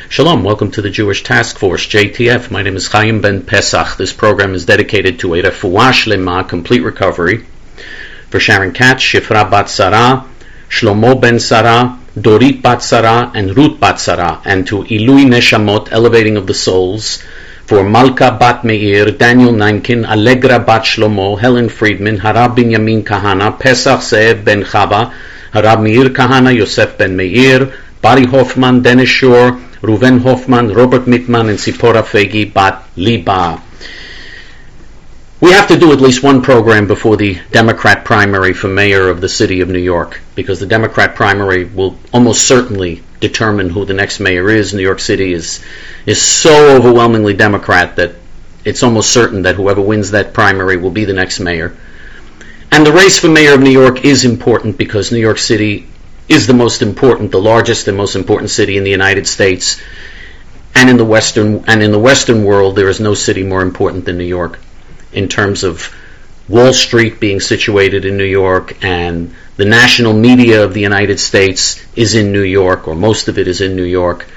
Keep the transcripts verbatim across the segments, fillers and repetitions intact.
Shalom, welcome to the Jewish Task Force, J T F. My name is Chaim Ben Pesach. This program is dedicated to a refuah shlema, complete recovery, for Sharon Katz, Shifra Bat Sarah, Shlomo Ben Sarah, Dorit Bat Sarah, and Ruth Bat Sarah, and to Ilui Neshamot, elevating of the souls, for Malka Bat Meir, Daniel Nankin, Allegra Bat Shlomo, Helen Friedman, Harab Binyamin Kahana, Pesach Zeev Ben Chava, Harab Meir Kahana, Yosef Ben Meir, Bari Hoffman, Dennis Shore, Reuven Hoffman, Robert Mittman, and Sipora Fegi Bat Liba. We have to do at least one program before the Democrat primary for mayor of the city of New York, because the Democrat primary will almost certainly determine who the next mayor is. New York City is is so overwhelmingly Democrat that it's almost certain that whoever wins that primary will be the next mayor. And the race for mayor of New York is important because New York City is the most important, the largest and most important city in the United States, and in the Western and in the Western world there is no city more important than New York, in terms of Wall Street being situated in New York, and the national media of the United States is in New York, or most of it is in New York.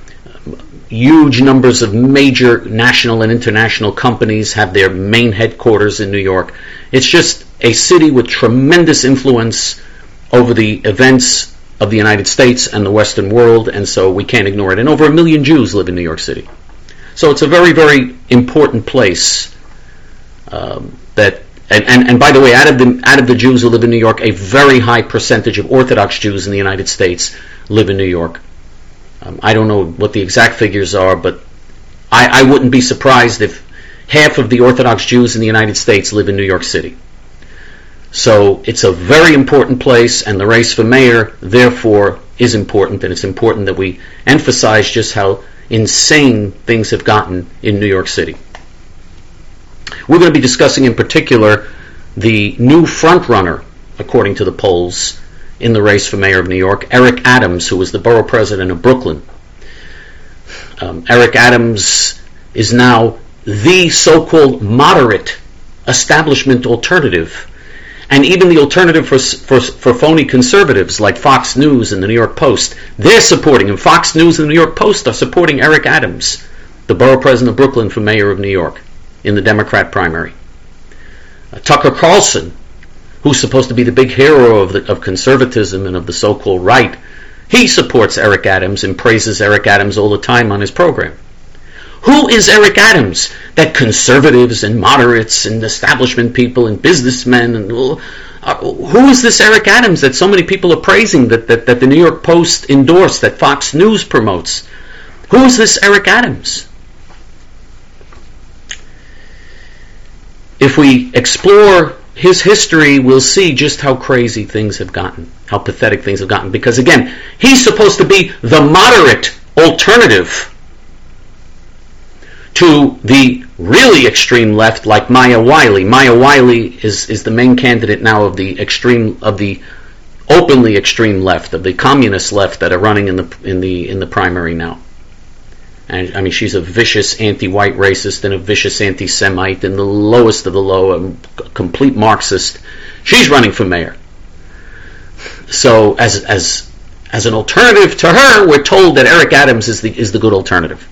Huge numbers of major national and international companies have their main headquarters in New York. It's just a city with tremendous influence over the events of the United States and the Western world, and so we can't ignore it. And over a million Jews live in New York City. So it's a very, very important place. Um, that and, and, and by the way, out of the out of the Jews who live in New York, a very high percentage of Orthodox Jews in the United States live in New York. Um, I don't know what the exact figures are, but I, I wouldn't be surprised if half of the Orthodox Jews in the United States live in New York City. So it's a very important place, and the race for mayor, therefore, is important, and it's important that we emphasize just how insane things have gotten in New York City. We're going to be discussing in particular the new frontrunner, according to the polls, in the race for mayor of New York, Eric Adams, who was the borough president of Brooklyn. Um, Eric Adams is now the so-called moderate establishment alternative. And even the alternative for, for for phony conservatives like Fox News and the New York Post, they're supporting him. Fox News and the New York Post are supporting Eric Adams, the borough president of Brooklyn, for mayor of New York in the Democrat primary. Uh, Tucker Carlson, who's supposed to be the big hero of the, of conservatism and of the so-called right, he supports Eric Adams and praises Eric Adams all the time on his program. Who is Eric Adams that conservatives and moderates and establishment people and businessmen and uh, who is this Eric Adams that so many people are praising, that, that, that the New York Post endorsed, that Fox News promotes? Who is this Eric Adams? If we explore his history, we'll see just how crazy things have gotten, how pathetic things have gotten, because again, he's supposed to be the moderate alternative to the really extreme left, like Maya Wiley. Maya Wiley is, is the main candidate now of the extreme, of the openly extreme left, of the communist left that are running in the in the in the primary now. And I mean, she's a vicious anti-white racist and a vicious anti-Semite and the lowest of the low, a complete Marxist. She's running for mayor. So as as as an alternative to her, we're told that Eric Adams is the is the good alternative.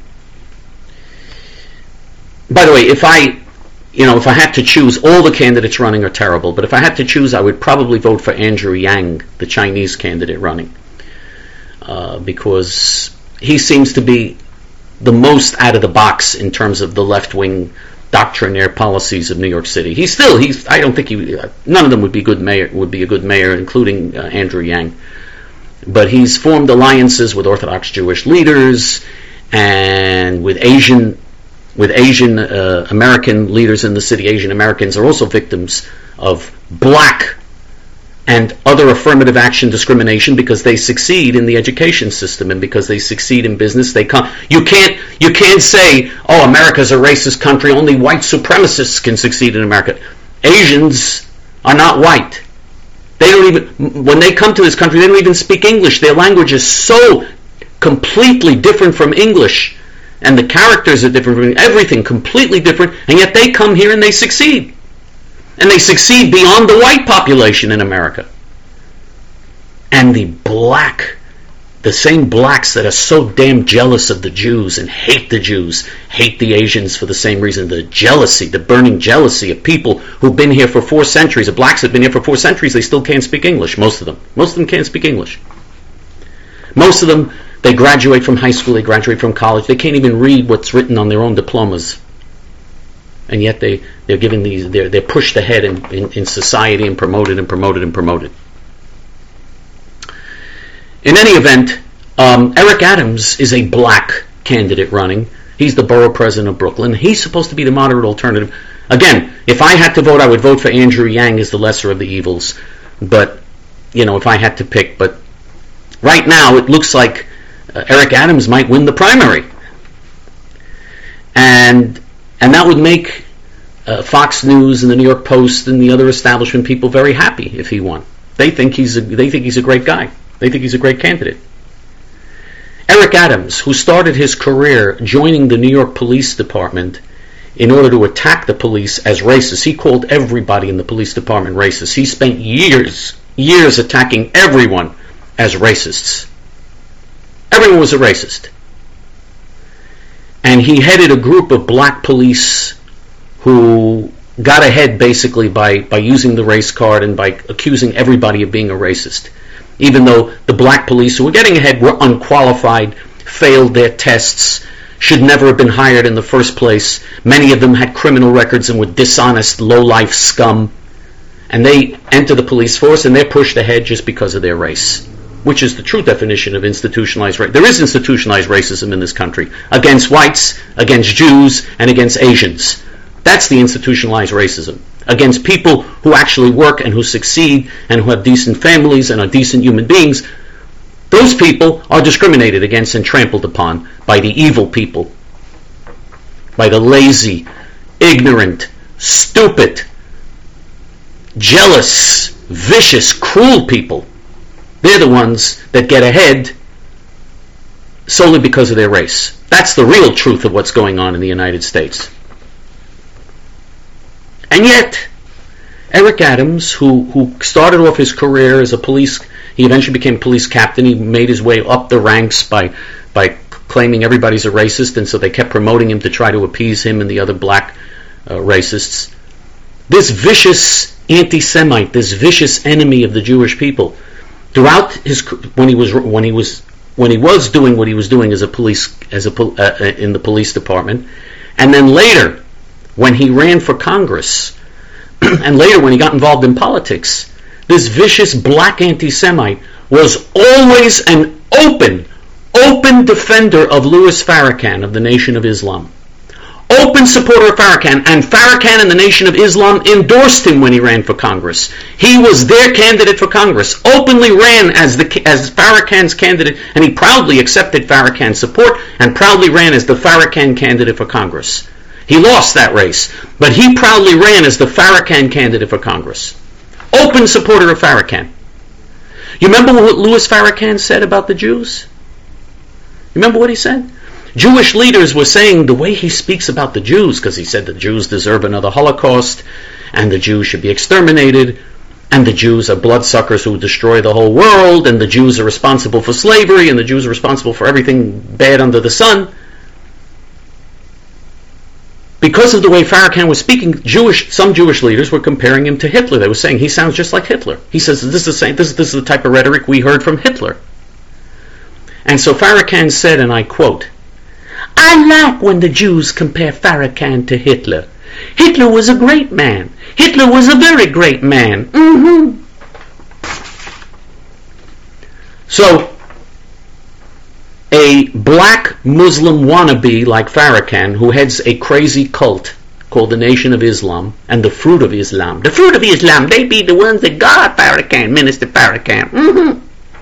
By the way, if I, you know, if I had to choose, all the candidates running are terrible, but if I had to choose, I would probably vote for Andrew Yang, the Chinese candidate running, uh, because he seems to be the most out of the box in terms of the left-wing doctrinaire policies of New York City. He's still, he's, I don't think he, uh, none of them would be good mayor, would be a good mayor, including uh, Andrew Yang. But he's formed alliances with Orthodox Jewish leaders and with Asian with Asian uh, American leaders in the city. Asian Americans are also victims of black and other affirmative action discrimination because they succeed in the education system and because they succeed in business. They come. You can't. You can't say, "Oh, America's a racist country. Only white supremacists can succeed in America." Asians are not white. They don't even. When they come to this country, they don't even speak English. Their language is so completely different from English. And the characters are different from everything, completely different, and yet they come here and they succeed. And they succeed beyond the white population in America. And the black the same blacks that are so damn jealous of the Jews and hate the Jews, hate the Asians for the same reason. The jealousy, the burning jealousy of people who've been here for four centuries. The blacks have been here for four centuries, they still can't speak English, most of them. Most of them can't speak English. Most of them, they graduate from high school, they graduate from college, they can't even read what's written on their own diplomas. And yet they, they're given these, they're, they're pushed ahead in, in, in society and promoted and promoted and promoted. In any event, um, Eric Adams is a black candidate running. He's the borough president of Brooklyn. He's supposed to be the moderate alternative. Again, if I had to vote, I would vote for Andrew Yang as the lesser of the evils. But, you know, if I had to pick. But right now, it looks like uh, Eric Adams might win the primary. And and that would make uh, Fox News and the New York Post and the other establishment people very happy if he won. They think he's a, they think he's a great guy. They think he's a great candidate. Eric Adams, who started his career joining the New York Police Department in order to attack the police as racist. He called everybody in the police department racist. He spent years, years attacking everyone as racists. Everyone was a racist. And he headed a group of black police who got ahead basically by, by using the race card and by accusing everybody of being a racist. Even though the black police who were getting ahead were unqualified, failed their tests, should never have been hired in the first place. Many of them had criminal records and were dishonest, low-life scum. And they enter the police force and they're pushed ahead just because of their race, which is the true definition of institutionalized racism. There is institutionalized racism in this country against whites, against Jews, and against Asians. That's the institutionalized racism. Against people who actually work and who succeed and who have decent families and are decent human beings. Those people are discriminated against and trampled upon by the evil people, by the lazy, ignorant, stupid, jealous, vicious, cruel people. They're the ones that get ahead solely because of their race. That's the real truth of what's going on in the United States. And yet, Eric Adams, who, who started off his career as a police, he eventually became a police captain. He made his way up the ranks by by claiming everybody's a racist, and so they kept promoting him to try to appease him and the other black uh, racists. This vicious anti-Semite, this vicious enemy of the Jewish people, throughout his when he was when he was when he was doing what he was doing as a police as a uh, in the police department, and then later when he ran for Congress, and later when he got involved in politics, this vicious black anti-Semite was always an open, open defender of Louis Farrakhan of the Nation of Islam. Open supporter of Farrakhan, and Farrakhan and the Nation of Islam endorsed him when he ran for Congress. He was their candidate for Congress, openly ran as the as Farrakhan's candidate, and he proudly accepted Farrakhan's support and proudly ran as the Farrakhan candidate for Congress. He lost that race, but he proudly ran as the Farrakhan candidate for Congress. Open supporter of Farrakhan. You remember what Louis Farrakhan said about the Jews? You remember what he said? Jewish leaders were saying the way he speaks about the Jews, because he said the Jews deserve another Holocaust, and the Jews should be exterminated, and the Jews are bloodsuckers who destroy the whole world, and the Jews are responsible for slavery, and the Jews are responsible for everything bad under the sun. Because of the way Farrakhan was speaking, Jewish some Jewish leaders were comparing him to Hitler. They were saying he sounds just like Hitler. He says this is the same, this, this is the type of rhetoric we heard from Hitler. And so Farrakhan said, and I quote, "I like when the Jews compare Farrakhan to Hitler. Hitler was a great man. Hitler was a very great man." Mm-hmm. So, a black Muslim wannabe like Farrakhan, who heads a crazy cult called the Nation of Islam and the Fruit of Islam. The Fruit of Islam, they be the ones that got Farrakhan, Minister Farrakhan. Mm-hmm.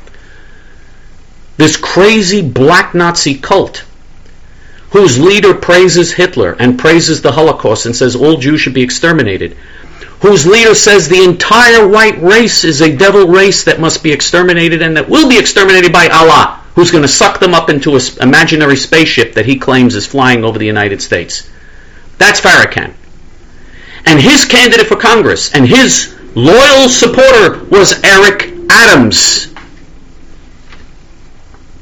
This crazy black Nazi cult, whose leader praises Hitler and praises the Holocaust and says all Jews should be exterminated, whose leader says the entire white race is a devil race that must be exterminated and that will be exterminated by Allah, who's going to suck them up into an imaginary spaceship that he claims is flying over the United States. That's Farrakhan. And his candidate for Congress and his loyal supporter was Eric Adams.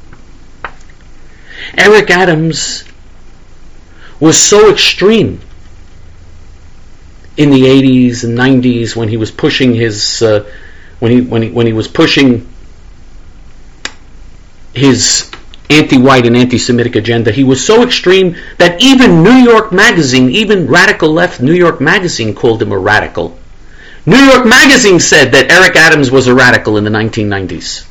Eric Adams was so extreme in the eighties and nineties when he was pushing his uh, when he when he when he was pushing his anti-white and anti-Semitic agenda. He was so extreme that even New York Magazine, even radical left New York Magazine, called him a radical. New York Magazine said that Eric Adams was a radical in the nineteen nineties.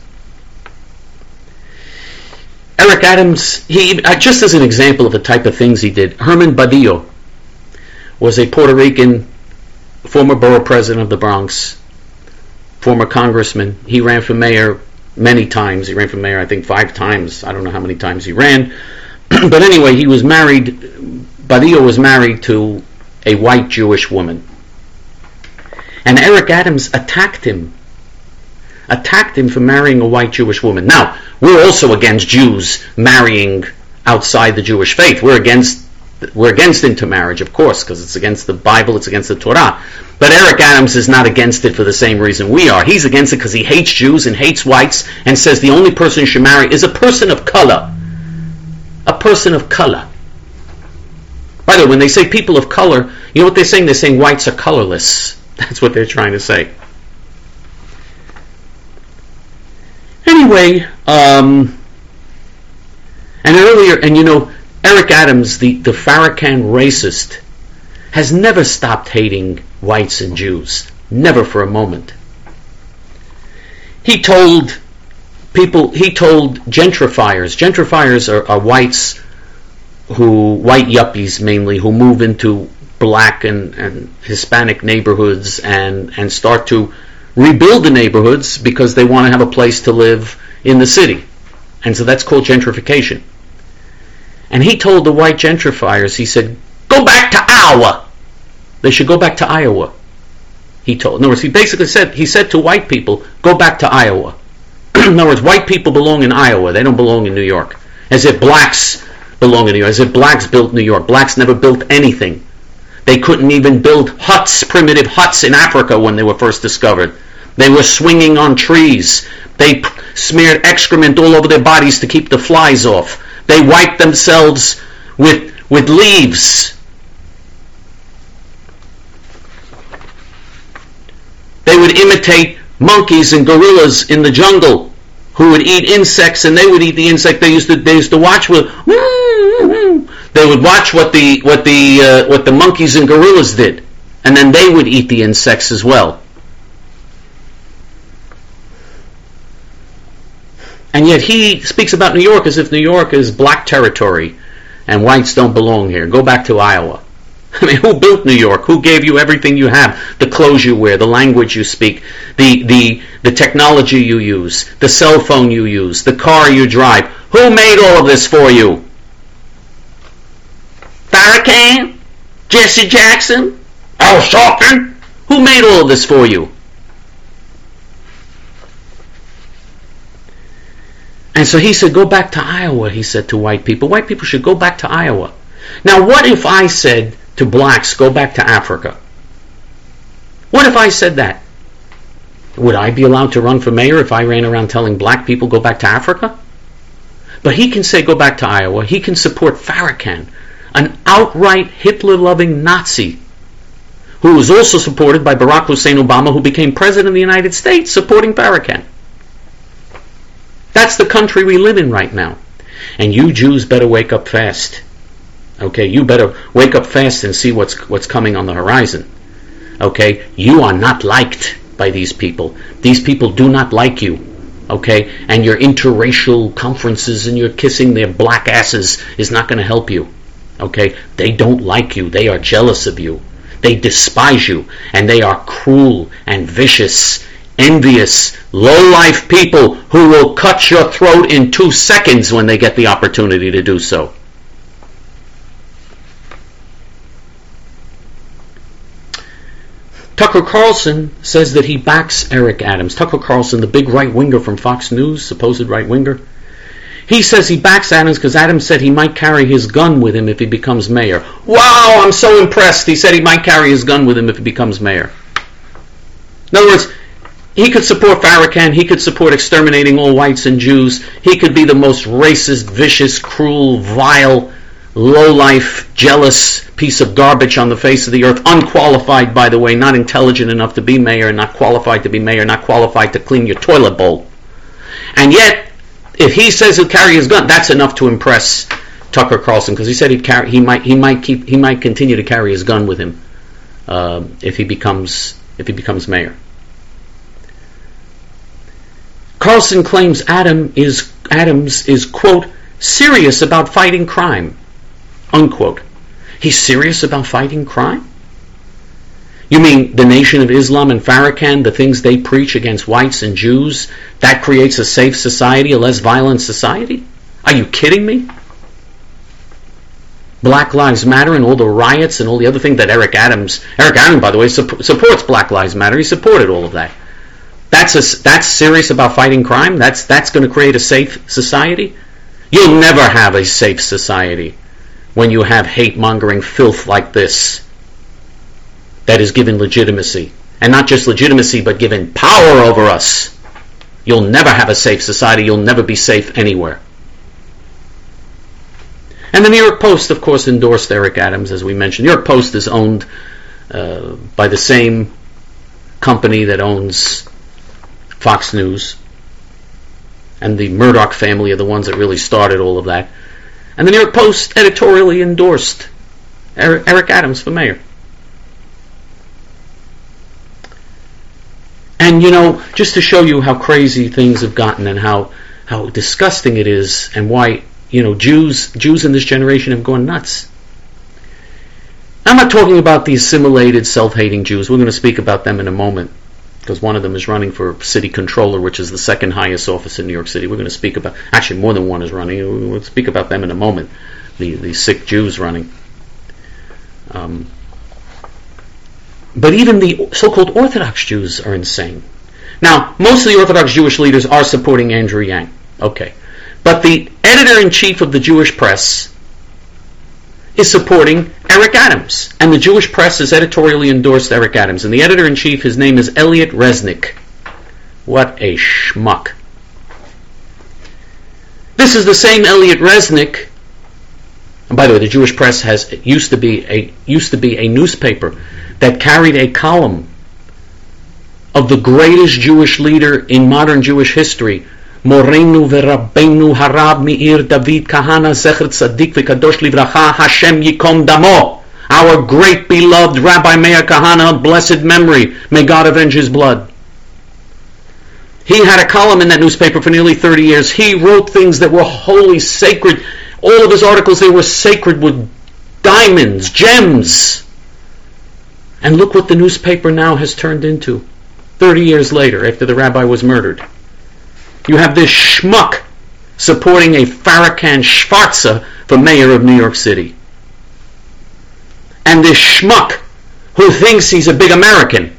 Eric Adams, he uh, just as an example of the type of things he did, Herman Badillo was a Puerto Rican former borough president of the Bronx, former congressman. He ran for mayor many times. He ran for mayor, I think, five times. I don't know how many times he ran. But anyway, he was married, Badillo was married to a white Jewish woman. And Eric Adams attacked him. Attacked him for marrying a white Jewish woman. Now, we're also against Jews marrying outside the Jewish faith. We're against we're against intermarriage, of course, because it's against the Bible, it's against the Torah. But Eric Adams is not against it for the same reason we are. He's against it because he hates Jews and hates whites and says the only person you should marry is a person of color. A person of color. By the way, when they say people of color, you know what they're saying? They're saying whites are colorless. That's what they're trying to say. Anyway, um, and earlier, and you know, Eric Adams, the, the Farrakhan racist, has never stopped hating whites and Jews. Never for a moment. He told people, he told gentrifiers, gentrifiers are, are whites who, white yuppies mainly, who move into black and, and Hispanic neighborhoods and, and start to rebuild the neighborhoods because they want to have a place to live in the city. And so that's called gentrification. And he told the white gentrifiers, he said, go back to Iowa. They should go back to Iowa. He told. In other words, he basically said, he said to white people, go back to Iowa. In other words, white people belong in Iowa. They don't belong in New York. As if blacks belong in New York. As if blacks built New York. Blacks never built anything. They couldn't even build huts, primitive huts in Africa when they were first discovered. They were swinging on trees. They p- smeared excrement all over their bodies to keep the flies off. They wiped themselves with, with leaves. They would imitate monkeys and gorillas in the jungle who would eat insects, and they would eat the insect. They used to they used to watch with they would watch what the what the uh, what the monkeys and gorillas did, and then they would eat the insects as well. And yet he speaks about New York as if New York is black territory and whites don't belong here. Go back to Iowa. I mean, who built New York? Who gave you everything you have? The clothes you wear, the language you speak, the, the, the technology you use, the cell phone you use, the car you drive. Who made all of this for you? Farrakhan? Jesse Jackson? Al Sharpton? Who made all of this for you? And so he said, go back to Iowa, he said to white people. White people should go back to Iowa. Now, what if I said to blacks, go back to Africa? What if I said that? Would I be allowed to run for mayor if I ran around telling black people, go back to Africa? But he can say, go back to Iowa. He can support Farrakhan, an outright Hitler-loving Nazi, who was also supported by Barack Hussein Obama, who became president of the United States, supporting Farrakhan. That's the country we live in right now. And you Jews better wake up fast. Okay, you better wake up fast and see what's what's coming on the horizon. Okay, you are not liked by these people. These people do not like you. Okay, and your interracial conferences and your kissing their black asses is not going to help you. Okay, they don't like you. They are jealous of you. They despise you, and they are cruel and vicious, envious, low-life people who will cut your throat in two seconds when they get the opportunity to do so. Tucker Carlson says that he backs Eric Adams. Tucker Carlson, the big right-winger from Fox News, supposed right-winger, he says he backs Adams because Adams said he might carry his gun with him if he becomes mayor. Wow, I'm so impressed. He said he might carry his gun with him if he becomes mayor. In other words, he could support Farrakhan, he could support exterminating all whites and Jews, he could be the most racist, vicious, cruel, vile, low-life, jealous piece of garbage on the face of the earth, unqualified, by the way, not intelligent enough to be mayor, not qualified to be mayor, not qualified to clean your toilet bowl. And yet, if he says he'll carry his gun, that's enough to impress Tucker Carlson, because he said he'd carry, he might, he might keep, he might continue to carry his gun with him uh, if he becomes, if he becomes mayor. Carlson claims Adam is, Adams is, quote, serious about fighting crime, unquote. He's serious about fighting crime? You mean the Nation of Islam and Farrakhan, the things they preach against whites and Jews, that creates a safe society, a less violent society? Are you kidding me? Black Lives Matter and all the riots and all the other things that Eric Adams, Eric Adams, by the way, su- supports Black Lives Matter. He supported all of that. That's a, that's serious about fighting crime? That's that's going to create a safe society? You'll never have a safe society when you have hate-mongering filth like this that is given legitimacy. And not just legitimacy, but given power over us. You'll never have a safe society. You'll never be safe anywhere. And the New York Post, of course, endorsed Eric Adams, as we mentioned. New York Post is owned uh, by the same company that owns Fox News. And the Murdoch family are the ones that really started all of that. And the New York Post editorially endorsed Eric Adams for mayor. And, you know, just to show you how crazy things have gotten and how, how disgusting it is and why, you know, Jews Jews in this generation have gone nuts. I'm not talking about the assimilated, self-hating Jews. We're going to speak about them in a moment, because one of them is running for city controller, which is the second highest office in New York City. We're going to speak about, actually more than one is running. We'll speak about them in a moment, the, the sick Jews running. Um, but even the so-called Orthodox Jews are insane. Now, most of the Orthodox Jewish leaders are supporting Andrew Yang. Okay. But the editor-in-chief of the Jewish press is supporting Eric Adams. And the Jewish press has editorially endorsed Eric Adams. And the editor-in-chief, his name is Elliot Resnick. What a schmuck. This is the same Elliot Resnick. And by the way, the Jewish press has used to be a used to be a newspaper that carried a column of the greatest Jewish leader in modern Jewish history, Morenu v'Rabbeinu Harab Meir David Kahana Zecher Tzadik v'Kadosh Livracha Hashem Yikom Damo, our great beloved Rabbi Meir Kahana, blessed memory, may God avenge his blood. He had a column in that newspaper for nearly thirty years. He wrote things that were holy, sacred. All of his articles, they were sacred with diamonds, gems. And look what the newspaper now has turned into, thirty years later, after the rabbi was murdered. You have this schmuck supporting a Farrakhan Schwarzer for mayor of New York City. And this schmuck who thinks he's a big American.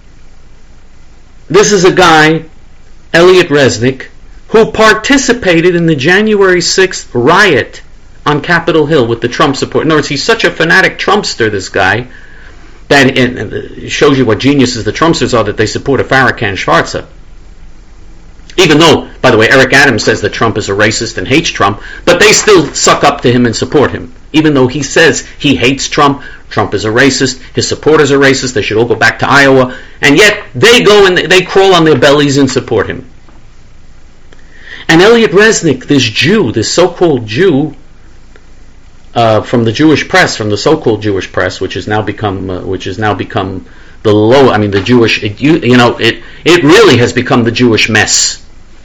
This is a guy, Elliot Resnick, who participated in the January sixth riot on Capitol Hill with the Trump support. In other words, he's such a fanatic Trumpster, this guy, that it shows you what geniuses the Trumpsters are, that they support a Farrakhan Schwarzer. Even though, by the way, Eric Adams says that Trump is a racist and hates Trump, but they still suck up to him and support him. Even though he says he hates Trump, Trump is a racist, his supporters are racist, they should all go back to Iowa, and yet they go and they crawl on their bellies and support him. And Elliot Resnick, this Jew, this so-called Jew, uh, from the Jewish press, from the so-called Jewish press, which has now become, uh, which has now become the low, I mean the Jewish, it, you, you know, it it really has become the Jewish mess.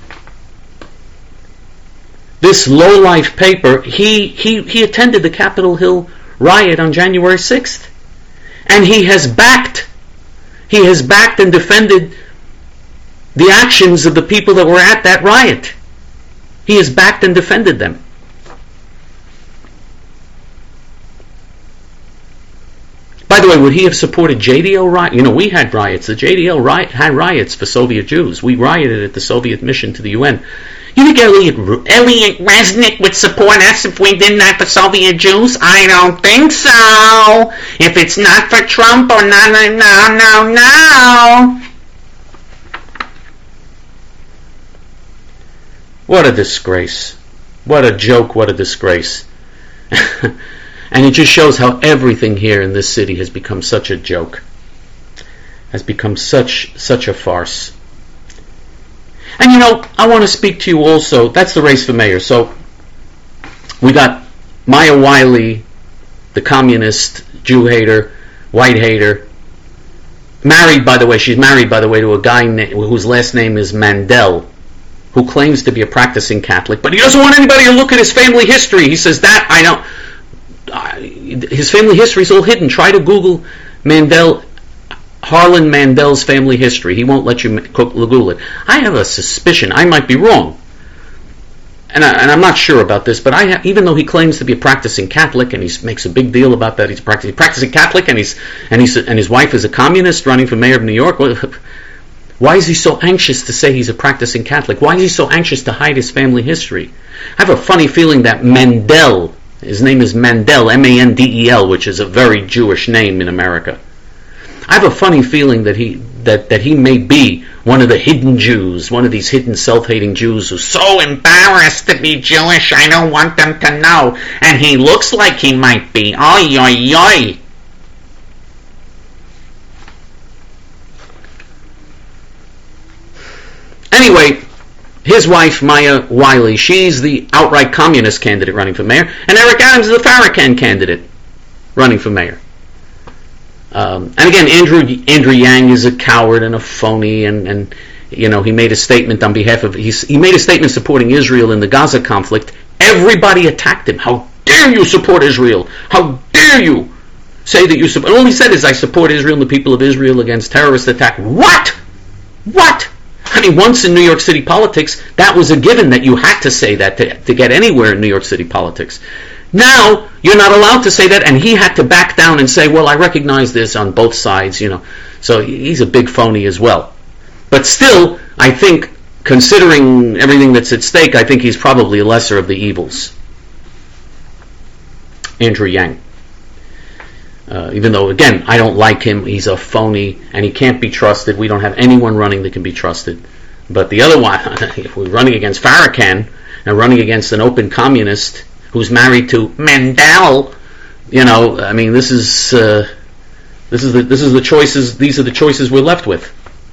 This low-life paper, he, he, he attended the Capitol Hill riot on January sixth. And he has backed, he has backed and defended the actions of the people that were at that riot. He has backed and defended them. By the way, would he have supported J D L riot? You know, we had riots. The J D L riot had riots for Soviet Jews. We rioted at the Soviet mission to the U N. You think Elliot, Elliot Resnick would support us if we did that for Soviet Jews? I don't think so. If it's not for Trump or no, no, no, no, no. What a disgrace. What a joke, what a disgrace. And it just shows how everything here in this city has become such a joke. Has become such such a farce. And you know, I want to speak to you also, that's the race for mayor. So, we got Maya Wiley, the communist, Jew hater, white hater, married, by the way, she's married, by the way, to a guy na- whose last name is Mandel, who claims to be a practicing Catholic, but he doesn't want anybody to look at his family history. He says that, I don't, uh, his family history is all hidden. Try to Google Mandel, Harlan Mandel's family history. He won't let you Google it. I have a suspicion, I might be wrong, and, I, and I'm not sure about this, but I ha- even though he claims to be a practicing Catholic, and he makes a big deal about that, he's a practicing, practicing Catholic, and he's and he's and his wife is a communist running for mayor of New York. Why is he so anxious to say he's a practicing Catholic? Why is he so anxious to hide his family history? I have a funny feeling that Mandel, his name is Mandel, M A N D E L, which is a very Jewish name in America. I have a funny feeling that he that, that he may be one of the hidden Jews, one of these hidden self-hating Jews who's so embarrassed to be Jewish, I don't want them to know. And he looks like he might be. Oy, oy, oy. Anyway, his wife, Maya Wiley, she's the outright communist candidate running for mayor, and Eric Adams is the Farrakhan candidate running for mayor. Um, and again, Andrew Andrew Yang is a coward and a phony, and, and you know he made a statement on behalf of he's, he made a statement supporting Israel in the Gaza conflict. Everybody attacked him. How dare you support Israel? How dare you say that you support? All he said is, "I support Israel and the people of Israel against terrorist attack." What? What? I mean, once in New York City politics, that was a given that you had to say that to, to get anywhere in New York City politics. Now, you're not allowed to say that, and he had to back down and say, well, I recognize this on both sides, you know. So he's a big phony as well. But still, I think, considering everything that's at stake, I think he's probably a lesser of the evils. Andrew Yang. Uh, even though, again, I don't like him, he's a phony, and he can't be trusted. We don't have anyone running that can be trusted. But the other one, if we're running against Farrakhan, and running against an open communist who's married to Mandel, you know, I mean, this is uh, this is the this is the choices. These are the choices we're left with.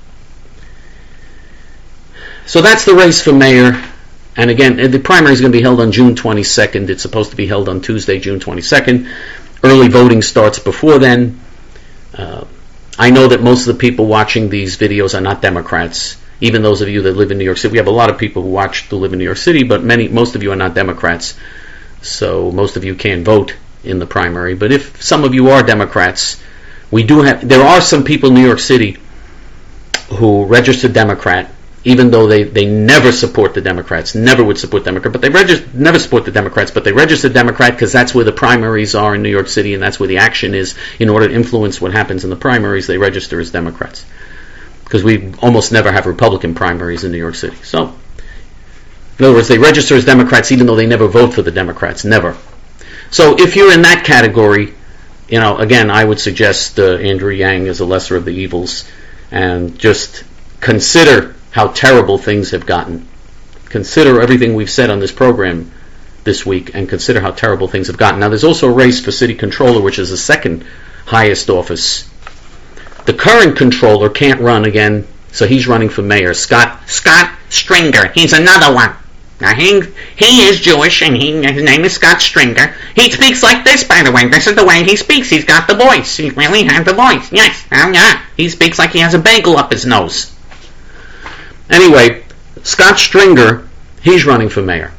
So that's the race for mayor. And again, the primary is going to be held on June twenty-second. It's supposed to be held on Tuesday, June twenty-second. Early voting starts before then. Uh, I know that most of the people watching these videos are not Democrats. Even those of you that live in New York City, we have a lot of people who watch who live in New York City, but many, most of you are not Democrats. So most of you can't vote in the primary. But if some of you are Democrats, we do have. There are some people in New York City who registered Democrat, even though they, they never support the Democrats, never would support Democrat, but they register never support the Democrats, but they registered Democrat because that's where the primaries are in New York City, and that's where the action is. In order to influence what happens in the primaries, they register as Democrats, because we almost never have Republican primaries in New York City. So, in other words, they register as Democrats even though they never vote for the Democrats, never. So if you're in that category, you know, again, I would suggest uh, Andrew Yang as a lesser of the evils, and just consider how terrible things have gotten. Consider everything we've said on this program this week, and consider how terrible things have gotten. Now, there's also a race for city controller, which is the second highest office. The current controller can't run again, so he's running for mayor. Scott Scott Stringer. He's another one. Now, he, he is Jewish, and he, his name is Scott Stringer. He speaks like this, by the way. This is the way he speaks. He's got the voice. He really has the voice. Yes. Oh, yeah. He speaks like he has a bagel up his nose. Anyway, Scott Stringer, he's running for mayor.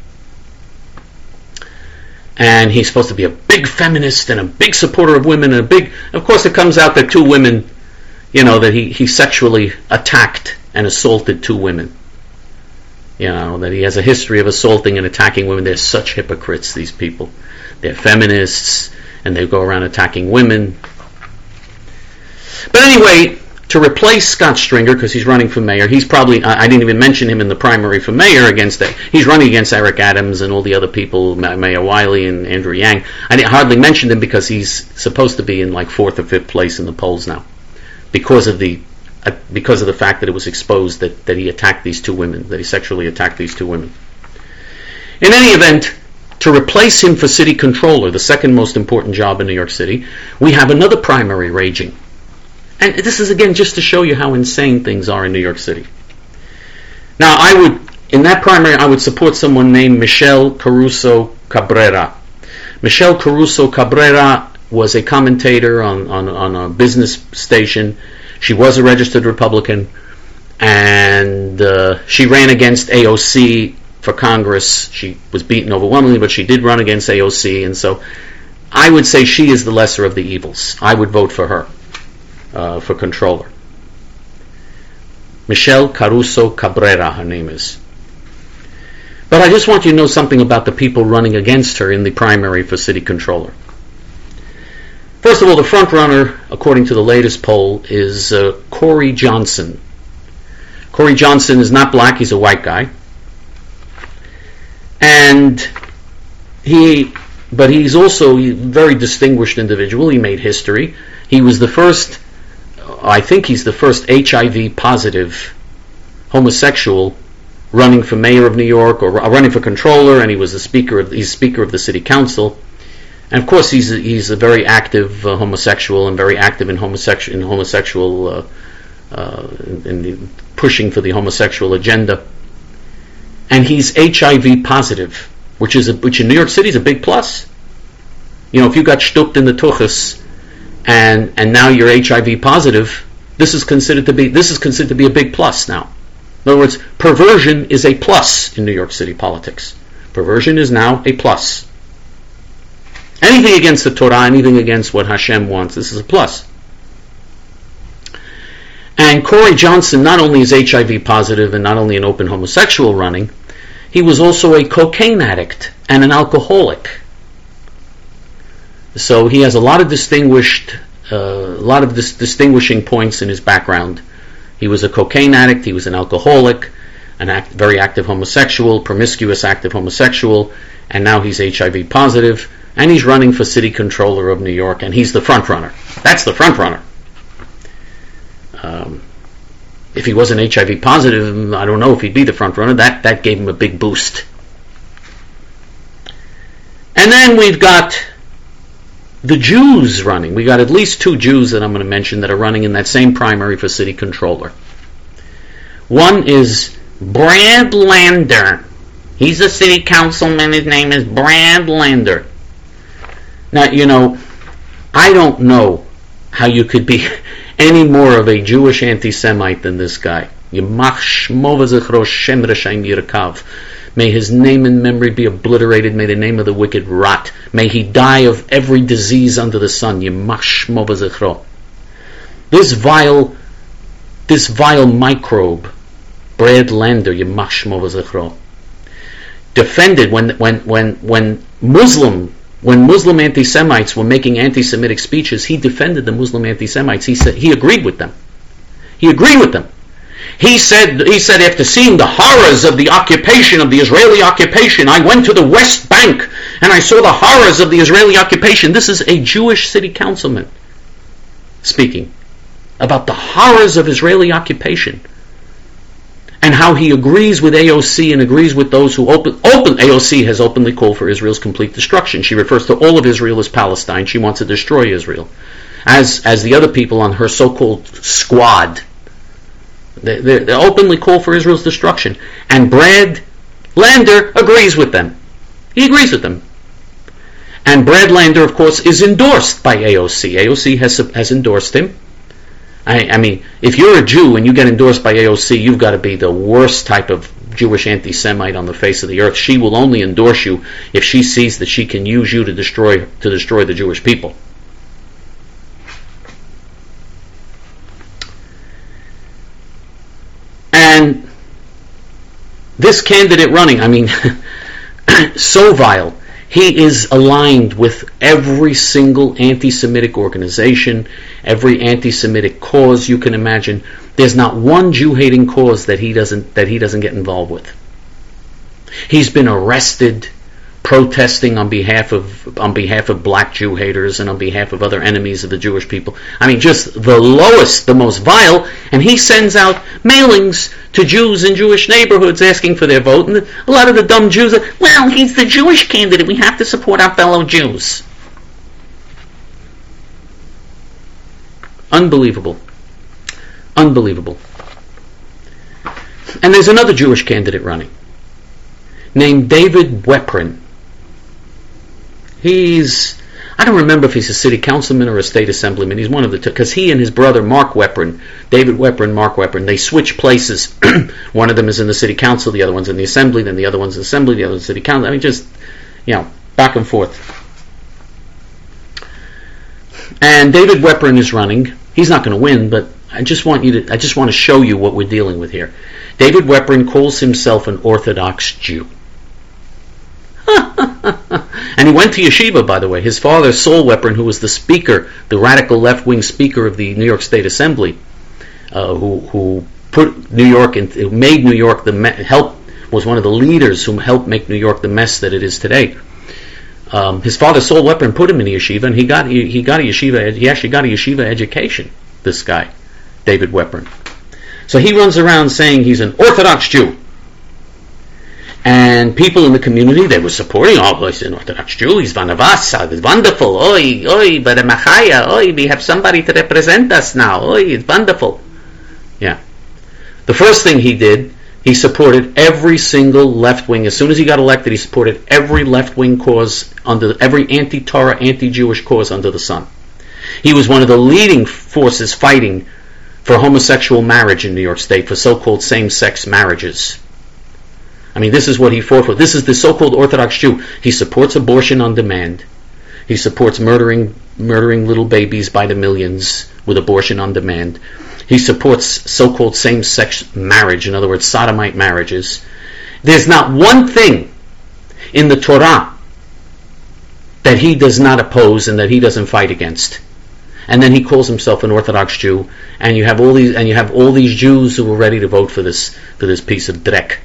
And he's supposed to be a big feminist and a big supporter of women, and a big, of course it comes out that two women, you know, that he, he sexually attacked and assaulted two women. You know, that he has a history of assaulting and attacking women. They're such hypocrites, these people. They're feminists, and they go around attacking women. But anyway, to replace Scott Stringer, because he's running for mayor, he's probably, I, I didn't even mention him in the primary for mayor against that. He's running against Eric Adams and all the other people, Maya Wiley and Andrew Yang. I hardly mentioned him because he's supposed to be in like fourth or fifth place in the polls now, because of the because of the fact that it was exposed that, that he attacked these two women, that he sexually attacked these two women. In any event, to replace him for city controller, the second most important job in New York City, we have another primary raging. And this is, again, just to show you how insane things are in New York City. Now, I would, in that primary, I would support someone named Michelle Caruso Cabrera. Michelle Caruso Cabrera was a commentator on, on, on a business station. She was a registered Republican, and uh, she ran against A O C for Congress. She was beaten overwhelmingly, but she did run against A O C, and so I would say she is the lesser of the evils. I would vote for her uh, for controller. Michelle Caruso Cabrera, her name is. But I just want you to know something about the people running against her in the primary for city controller. First of all, the front runner, according to the latest poll, is uh, Corey Johnson. Corey Johnson is not black, he's a white guy. And he, but he's also a very distinguished individual. He made history. He was the first, I think he's the first H I V positive homosexual running for mayor of New York, or running for controller, and he was the speaker of, he's speaker of the city council. And of course, he's a, he's a very active uh, homosexual and very active in homosexual in homosexual uh, uh, in the, pushing for the homosexual agenda. And he's H I V positive, which is a, which in New York City is a big plus. You know, if you got shtupped in the tuchus and and now you're H I V positive, this is considered to be this is considered to be a big plus now. In other words, perversion is a plus in New York City politics. Perversion is now a plus. Anything against the Torah, anything against what Hashem wants, this is a plus. And Corey Johnson not only is H I V positive and not only an open homosexual running, he was also a cocaine addict and an alcoholic. So he has a lot of distinguished, uh, a lot of dis- distinguishing points in his background. He was a cocaine addict, he was an alcoholic, an act, very active homosexual, promiscuous active homosexual, and now he's H I V positive, and he's running for city controller of New York, and he's the front runner. That's the front runner. Um, if he wasn't H I V positive, I don't know if he'd be the front runner. That that gave him a big boost. And then we've got the Jews running. We got at least two Jews that I'm going to mention that are running in that same primary for city controller. One is Brad Lander. He's a city councilman. His name is Brad Lander. Now, you know, I don't know how you could be any more of a Jewish anti-Semite than this guy. May his name and memory be obliterated. May the name of the wicked rot. May he die of every disease under the sun. This vile, this vile microbe, Brad Lander, defended when when when when Muslim when Muslim anti-Semites were making anti-Semitic speeches, he defended the Muslim anti-Semites. He said he agreed with them. He agreed with them. He said, he said, after seeing the horrors of the occupation, of the Israeli occupation, I went to the West Bank and I saw the horrors of the Israeli occupation. This is a Jewish city councilman speaking about the horrors of Israeli occupation and how he agrees with A O C and agrees with those who open, open A O C has openly called for Israel's complete destruction. She refers to all of Israel as Palestine. She wants to destroy Israel. As, as the other people on her so-called squad, They, they, they openly call for Israel's destruction. And Brad Lander agrees with them. He agrees with them. And Brad Lander, of course, is endorsed by A O C. A O C has, has endorsed him. I, I mean, if you're a Jew and you get endorsed by A O C, you've got to be the worst type of Jewish anti-Semite on the face of the earth. She will only endorse you if she sees that she can use you to destroy to destroy the Jewish people. And this candidate running, I mean, so vile. He is aligned with every single anti-Semitic organization, every anti-Semitic cause you can imagine. There's not one Jew-hating cause that he doesn't that he doesn't get involved with. He's been arrested, protesting on behalf of on behalf of black Jew haters and on behalf of other enemies of the Jewish people. I mean, just the lowest, the most vile. And he sends out mailings to Jews in Jewish neighborhoods asking for their vote. And a lot of the dumb Jews are, well, he's the Jewish candidate. We have to support our fellow Jews. Unbelievable. Unbelievable. And there's another Jewish candidate running, named David Weprin. He's, I don't remember if he's a city councilman or a state assemblyman. He's one of the two, because he and his brother Mark Weprin, David Weprin, Mark Weprin, they switch places. One of them is in the city council, the other one's in the assembly, then the other one's in the assembly, the other one's in the city council. I mean, just, you know, back and forth. And David Weprin is running. He's not going to win, but I just want you to, I just want to show you what we're dealing with here. David Weprin calls himself an Orthodox Jew. And he went to yeshiva, by the way. His father, Saul Weprin, who was the speaker, the radical left-wing speaker of the New York State Assembly, uh, who who put New York in, who made New York the me- help was one of the leaders who helped make New York the mess that it is today. Um, his father, Saul Weprin, put him in a yeshiva, and he got he, he got a yeshiva. He actually got a yeshiva education. This guy, David Weprin. So he runs around saying he's an Orthodox Jew. And people in the community, they were supporting, oh, he's an Orthodox Jew, he's one of us, it's wonderful, oi, oi, but Machaya, oi, we have somebody to represent us now, oi, it's wonderful. Yeah. The first thing he did, he supported every single left-wing, as soon as he got elected, he supported every left-wing cause, under every anti-Torah, anti-Jewish cause under the sun. He was one of the leading forces fighting for homosexual marriage in New York State, for so-called same-sex marriages. I mean, this is what he fought for. This is the so-called Orthodox Jew. He supports abortion on demand. He supports murdering murdering little babies by the millions with abortion on demand. He supports so-called same-sex marriage, in other words, sodomite marriages. There's not one thing in the Torah that he does not oppose and that he doesn't fight against. And then he calls himself an Orthodox Jew, and you have all these and you have all these Jews who are ready to vote for this for this piece of dreck.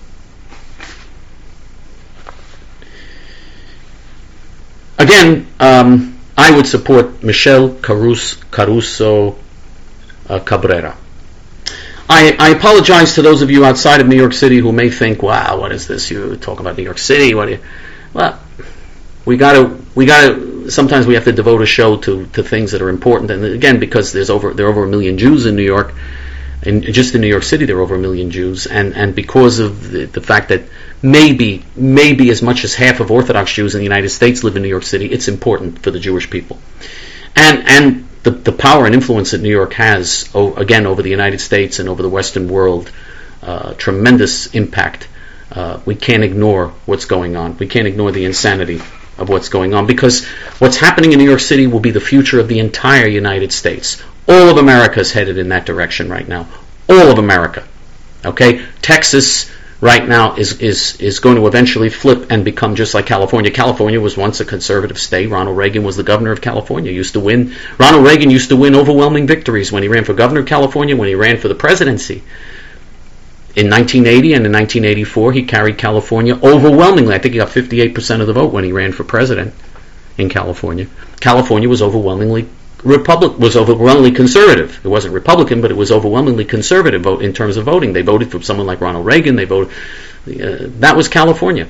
Again, um, I would support Michelle Caruso, Caruso uh, Cabrera. I, I apologize to those of you outside of New York City who may think, "Wow, what is this? You talk about New York City? What?" Do you? Well, we got to we got to. Sometimes we have to devote a show to, to things that are important, and again, because there's over there are over a million Jews in New York, and just in New York City there are over a million Jews, and, and because of the, the fact that maybe maybe as much as half of Orthodox Jews in the United States live in New York City, it's important for the Jewish people, and and the the power and influence that New York has, oh, again, over the United States and over the Western world, uh, tremendous impact. Uh, we can't ignore what's going on. We can't ignore the insanity of what's going on, because what's happening in New York City will be the future of the entire United States. All of America is headed in that direction right now. All of America. Okay? Texas right now is, is, is going to eventually flip and become just like California. California was once a conservative state. Ronald Reagan was the governor of California. Used to win. Ronald Reagan used to win overwhelming victories when he ran for governor of California, when he ran for the presidency. In nineteen eighty and in nineteen eighty-four, he carried California overwhelmingly. I think he got fifty-eight percent of the vote when he ran for president in California. California was overwhelmingly Republic was overwhelmingly conservative. It wasn't Republican, but it was overwhelmingly conservative vote in terms of voting. They voted for someone like Ronald Reagan. They voted. Uh, that was California.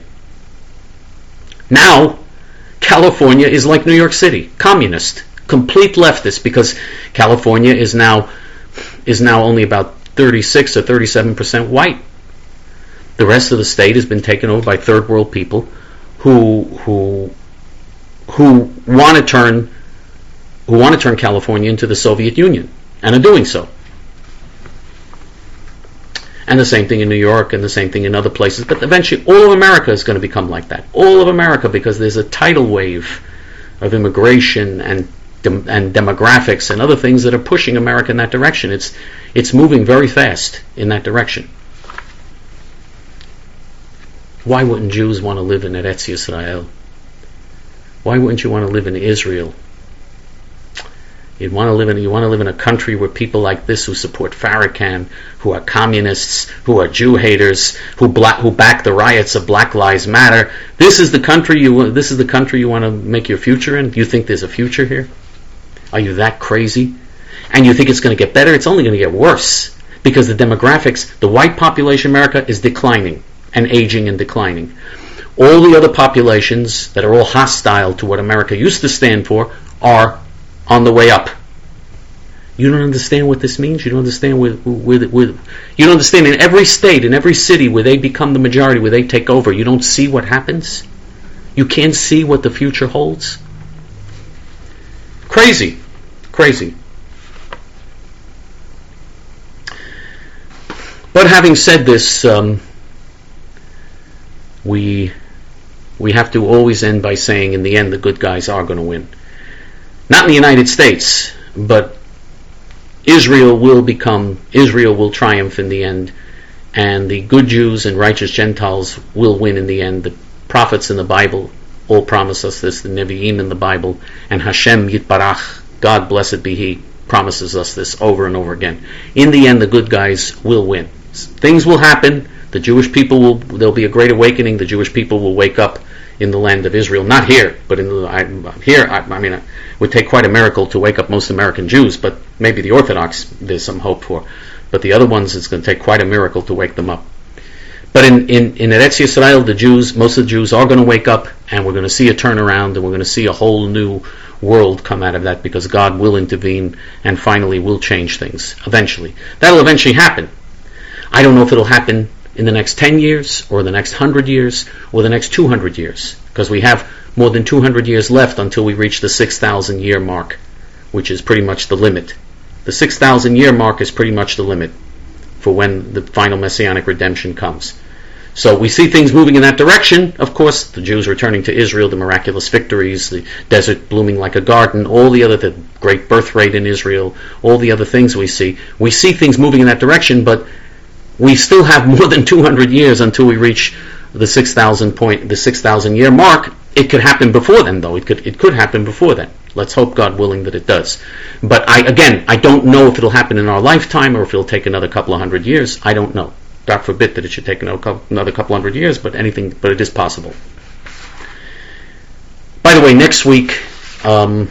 Now, California is like New York City, communist, complete leftist, because California is now is now only about thirty-six or thirty-seven percent white. The rest of the state has been taken over by third world people who who who want to turn who want to turn California into the Soviet Union, and are doing so. And the same thing in New York, and the same thing in other places. But eventually, all of America is going to become like that. All of America, because there's a tidal wave of immigration and dem- and demographics and other things that are pushing America in that direction. It's it's moving very fast in that direction. Why wouldn't Jews want to live in Eretz Yisrael? Why wouldn't you want to live in Israel? You want to live in you want to live in a country where people like this, who support Farrakhan, who are communists, who are Jew haters, who black who back the riots of Black Lives Matter. This is the country you this is the country you want to make your future in. Do you think there's a future here? Are you that crazy? And you think it's going to get better? It's only going to get worse, because the demographics, the white population in America is declining and aging and declining. All the other populations that are all hostile to what America used to stand for are on the way up. You don't understand what this means? You don't understand where, where, where, you don't understand in every state, in every city where they become the majority, where they take over, you don't see what happens? You can't see what the future holds? Crazy. Crazy. But having said this, um, we we have to always end by saying, in the end, the good guys are going to win. Not in the United States, but Israel will become, Israel will triumph in the end, and the good Jews and righteous Gentiles will win in the end. The prophets in the Bible all promise us this, the Nevi'im in the Bible, and Hashem Yitbarach, God blessed be He, promises us this over and over again. In the end, the good guys will win. Things will happen. The Jewish people will, there'll be a great awakening. The Jewish people will wake up in the land of Israel. Not here, but in the, I, here, I, I mean, it would take quite a miracle to wake up most American Jews, but maybe the Orthodox there's some hope for. But the other ones, it's going to take quite a miracle to wake them up. But in, in, in Eretz Yisrael, the Jews, most of the Jews are going to wake up, and we're going to see a turnaround, and we're going to see a whole new world come out of that, because God will intervene and finally will change things, eventually. That'll eventually happen. I don't know if it'll happen in the next ten years, or the next one hundred years, or the next two hundred years, because we have more than two hundred years left until we reach the six thousand year mark, which is pretty much the limit. The six thousand year mark is pretty much the limit for when the final Messianic redemption comes. So we see things moving in that direction. Of course, the Jews returning to Israel, the miraculous victories, the desert blooming like a garden, all the other, the great birth rate in Israel, all the other things we see. We see things moving in that direction, but we still have more than two hundred years until we reach the six thousand point, the six thousand year mark. It could happen before then, though. It could, it could happen before then. Let's hope, God willing, that it does. But I, again, I don't know if it'll happen in our lifetime or if it'll take another couple of hundred years. I don't know. God forbid that it should take another couple hundred years, but anything, but it is possible. By the way, next week, um,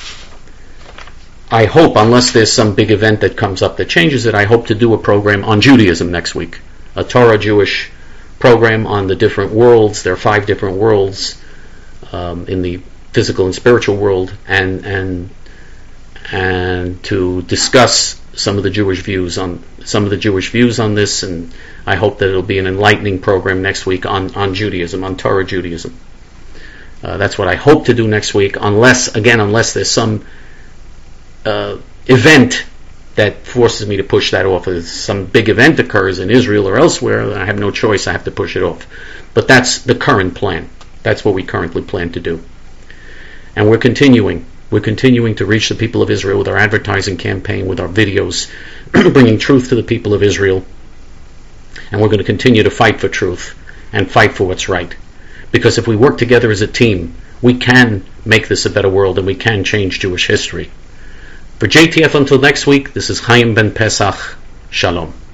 I hope, unless there's some big event that comes up that changes it, I hope to do a program on Judaism next week. A Torah Jewish program on the different worlds. There are five different worlds um, in the physical and spiritual world, and and and to discuss some of the Jewish views on some of the Jewish views on this, and I hope that it'll be an enlightening program next week on, on Judaism, on Torah Judaism. Uh, that's what I hope to do next week, unless, again, unless there's some uh, event that forces me to push that off. If some big event occurs in Israel or elsewhere, then I have no choice, I have to push it off. But that's the current plan. That's what we currently plan to do. And we're continuing. We're continuing to reach the people of Israel with our advertising campaign, with our videos, bringing truth to the people of Israel. And we're going to continue to fight for truth and fight for what's right. Because if we work together as a team, we can make this a better world, and we can change Jewish history. For J T F until next week, this is Chaim Ben Pesach. Shalom.